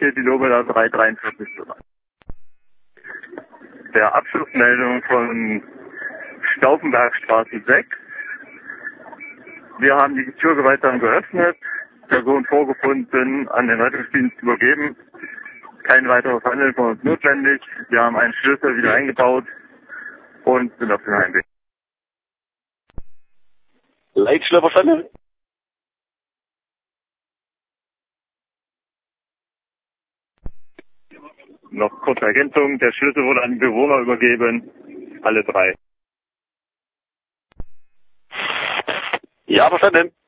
hier die Lobela 343 zu sein. Der Abschlussmeldung von Stauffenbergstraße 6. Wir haben die Tür gewaltsam geöffnet, Person vorgefunden, an den Rettungsdienst übergeben. Kein weiteres Handeln von uns notwendig. Wir haben einen Schlüssel wieder eingebaut und sind auf dem Heimweg. Leitschler verstanden? Noch kurze Ergänzung, der Schlüssel wurde an die Bewohner übergeben, alle 3. Ja, verstanden.